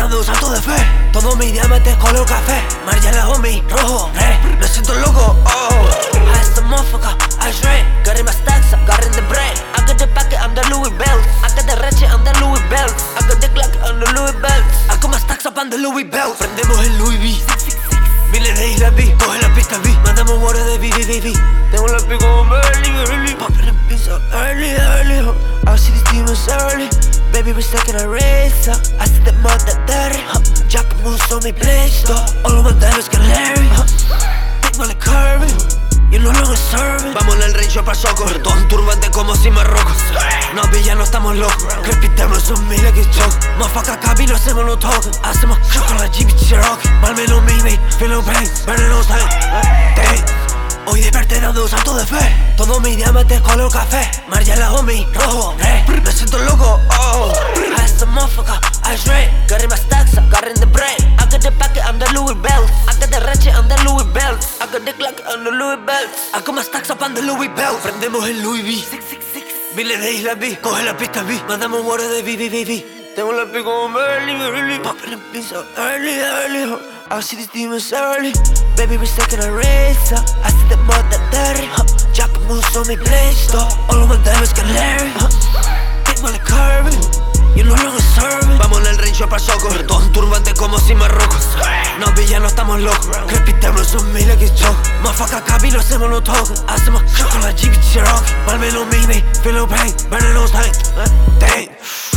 dando un salto de fe. Todo mi diamante es color café. Margiela homie, rojo, me siento loco, oh. I asked the motherfucker, I shred. Got in my stacks, I got in the bread. I got the packet, I'm the Louis Belt. I got the ratchet, I'm the Louis Belt. I got the Glock, I'm the Louis Belt. I got my stacks up, I'm the Louis Belt. Prendemos el Louis V. Miles de islas V, coge la pista V. Mandamos water de VVVV. Tengo la pico early. Popping the pizza early. I see these demons early. Baby, we're stuck in a race. I see the mother dirty. Jump moves on mi playstore. All of my diamonds get Larry. Tengo la curvy. Y no lo serving. Vamos al range para soco. Todo un turbante como si Marruecos. No pilla, no estamos locos. Repitemos esos miles que choc. Motherfucker capi, lo hacemos los toques. Hacemos shock con la Jeep Cherokee. Mal menos mi mate, feeling pain. Burning on time. Hoy desperté dando un salto de fe. Todo mi diamante es color café. Margiela homie, rojo, me siento loco, oh. I asked the motherfucker, I shred. Got in my stacks, I got in the bread. I got the packet, I'm the Louis Belt. I got the ratchet, I'm the Louis Belt. I got the Glock, I'm the Louis Belt. I got my stacks up, I'm the Louis Belt. Prendemos el Louis V. Miles de islas V, coge la pista V. Mandamos water de VVVV. Tengo la pico early. Popping the pizza early. I see these demons early. Baby, we're stuck in a race. I see the mother dirty. Jump moves on mi playstore. All of my diamonds get Larry. Tengo la curvy. Y no lo serving. Vamos al range para soco. Todo un turbante como si Marruecos. No pilla, no estamos locos. Repitemos esos miles que choc. Motherfucker capi, lo hacemos los toques. Hacemos shock con la Jeep Cherokee. Mal menos mi mate, feeling pain. Burning on time. Damn.